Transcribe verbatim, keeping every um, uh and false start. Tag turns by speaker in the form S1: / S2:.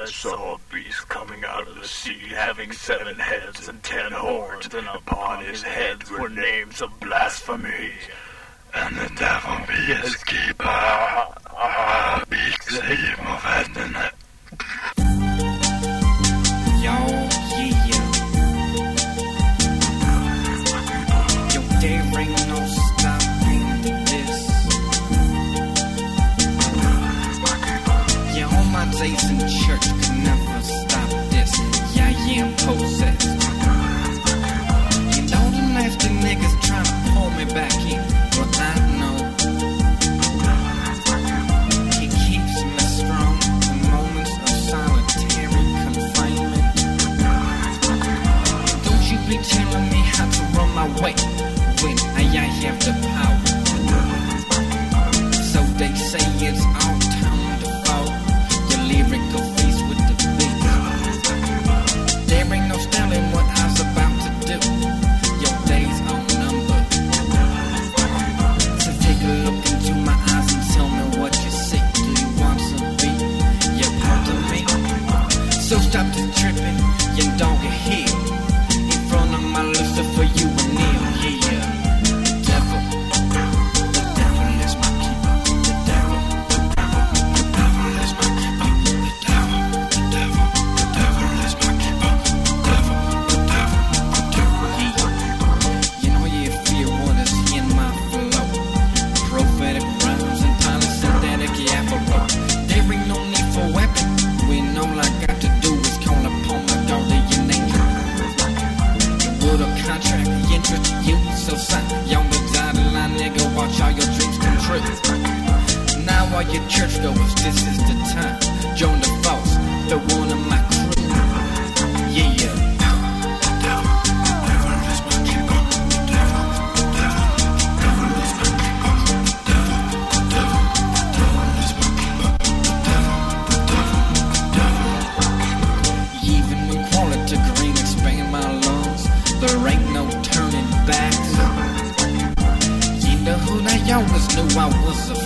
S1: I saw a beast coming out of the sea, having seven heads and ten horns, and upon his heads were names of blasphemy. And the devil be his keeper, speaks the evil of heaven.
S2: Yo, yeah, yo, there ain't no stopping this. Yeah, all my days in church could never stop this. Yeah, yeah, I'm possessed. You know the nasty niggas tryna pull me back in, but I know he keeps me strong in moments of solitary confinement. Don't you be telling me how to run my way when I, I have the power. So they say it's all time to fall. Your lyrical face with the beat. There ain't no telling what I was about to do. Your days are numbered. So take a look into my eyes and tell me what you see. Do you want to be? You're part of me. So stop the tripping, you don't get healed. In front of my Lucifer, you will kneel. Yeah, the devil, the devil is my keeper. The devil, the devil, the devil is my keeper. The devil, the devil, the devil is my keeper. The devil, the devil, the devil, yeah. You know you feel what is in my flow. Prophetic rhymes and tiny synthetic apple. There ain't no need for weapon. We know all I got to do is call upon my guardian angel. Would a contract interest you? So sign younger dotted line, nigga. Watch all your dreams come true. Now all your churchgoers, this is the time. Join the force, the one of my crew. Yeah. Even when quality green expand my lungs, there ain't no turning back. In the hood, I always knew I was a